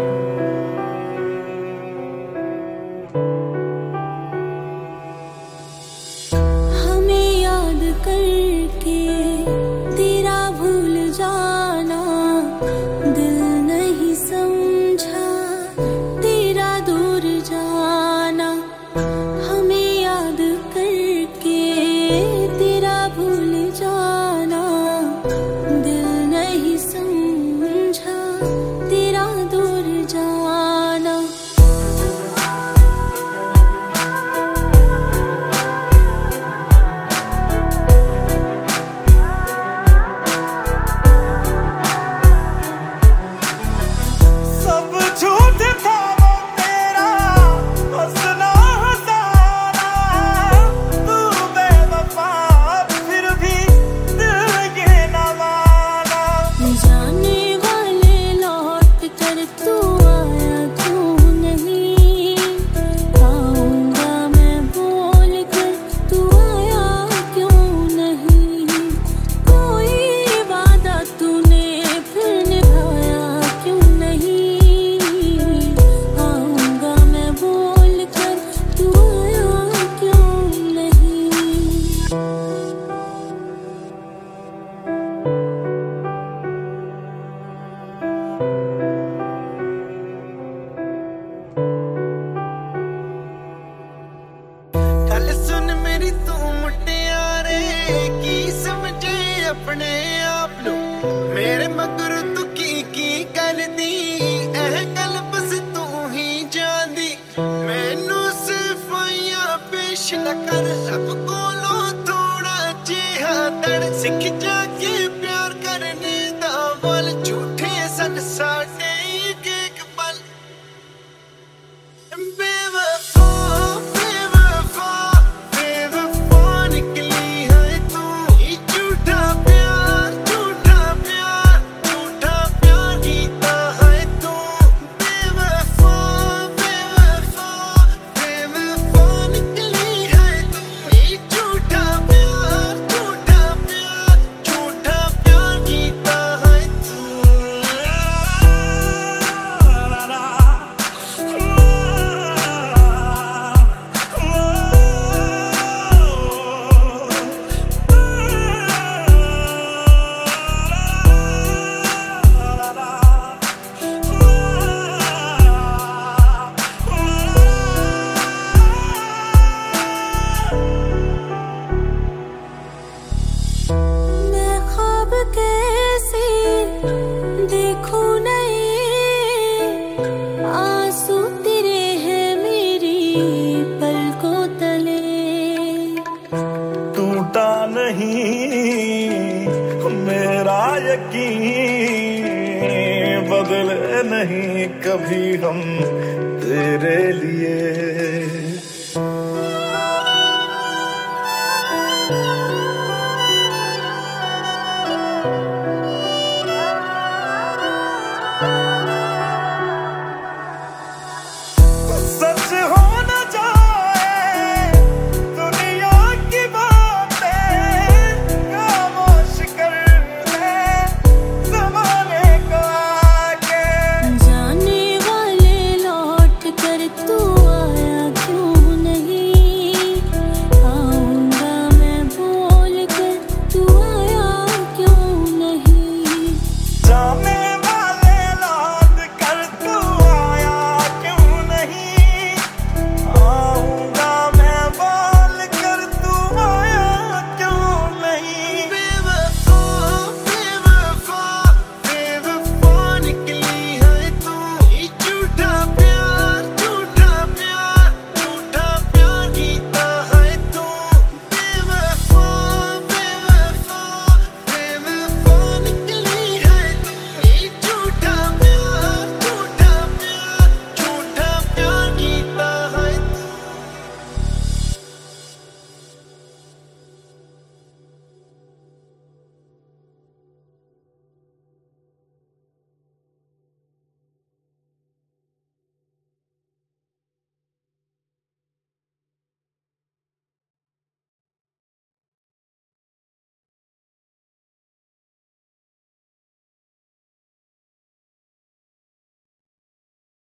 करके तेरा भूल जाना दिल नहीं समझा, तेरा दूर जाना। हमें याद करके तेरा भूल जाना दिल नहीं समझा, तेरा दूर जाना। अपने आप लो मेरे मगर तू की कर दी एह गल बस तू ही जान दी। मैनू सिफाइयां पेश न कर, सब कोलो थोड़ा जिहा दर सिख जाके प्यार करने दा वल। झूठे सन साडे एक पल बेवफा बेवफा बेवफा निकली है तू। झूठा प्यार कीता है तू। बेवफा बेवफा बेवफा निकली है तू। झूठा प्यार कीता है तू। मैं ख्वाब कैसे देखूं नहीं, आंसू तेरे हैं मेरी पलकों तले। टूटा नहीं मेरा यकीन, बदले नहीं कभी हम तेरे लिए। सच हो